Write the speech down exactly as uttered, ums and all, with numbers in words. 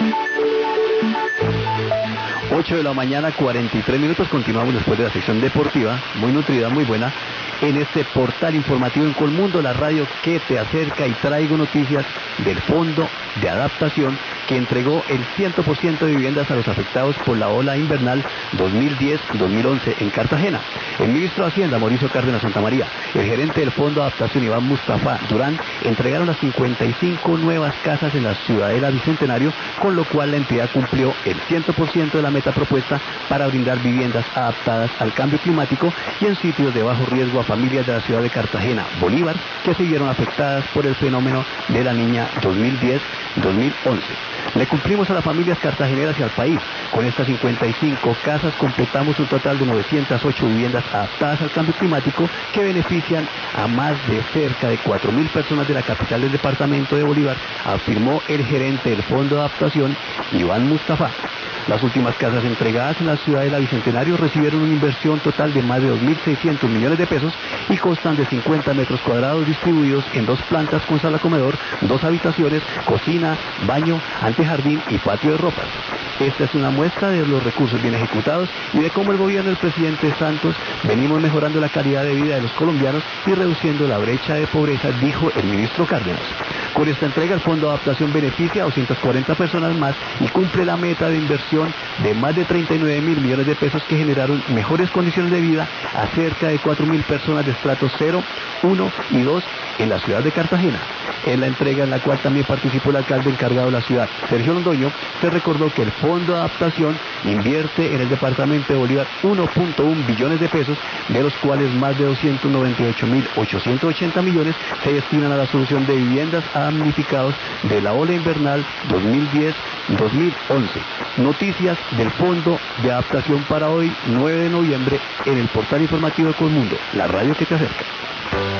ocho de la mañana, cuarenta y tres minutos. Continuamos después de la sección deportiva, muy nutrida, muy buena, en este portal informativo en Colmundo, la radio que te acerca, y traigo noticias del Fondo de Adaptación que entregó el cien por ciento de viviendas a los afectados por la ola invernal dos mil diez dos mil once en Cartagena. El ministro de Hacienda, Mauricio Cárdenas Santamaría, el gerente del Fondo de Adaptación, Iván Mustafa Durán, entregaron las cincuenta y cinco nuevas casas en la Ciudadela Bicentenario, con lo cual la entidad cumplió el cien por ciento de la meta propuesta para brindar viviendas adaptadas al cambio climático y en sitios de bajo riesgo a familias de la ciudad de Cartagena, Bolívar, que se vieron afectadas por el fenómeno de la Niña dos mil diez dos mil once. Le cumplimos a las familias cartageneras y al país. Con estas cincuenta y cinco casas completamos un total de novecientas ocho viviendas adaptadas al cambio climático que benefician a más de cerca de cuatro mil personas de la capital del departamento de Bolívar, afirmó el gerente del Fondo de Adaptación, Iván Mustafa. Las últimas casas entregadas en la ciudad de la Bicentenario recibieron una inversión total de más de dos mil seiscientos millones de pesos y constan de cincuenta metros cuadrados distribuidos en dos plantas con sala comedor, dos habitaciones, cocina, baño, antejardín y patio de ropas. Esta es una muestra de los recursos bien ejecutados y de cómo el gobierno del presidente Santos venimos mejorando la calidad de vida de los colombianos y reduciendo la brecha de pobreza, dijo el ministro Cárdenas. Con esta entrega, el Fondo de Adaptación beneficia a doscientas cuarenta personas más y cumple la meta de inversión de más de treinta y nueve mil millones de pesos que generaron mejores condiciones de vida a cerca de cuatro mil personas de estratos cero, uno y dos en la ciudad de Cartagena. En la entrega, en la cual también participó el alcalde encargado de la ciudad, Sergio Londoño, se recordó que el Fondo de Adaptación invierte en el departamento de Bolívar uno punto uno billones de pesos, de los cuales más de doscientos noventa y ocho mil ochocientos ochenta millones se destinan a la solución de viviendas a damnificados de la ola invernal dos mil diez dos mil once. Noticias del Fondo de Adaptación para hoy, nueve de noviembre, en el portal informativo de Colmundo, la radio que te acerca.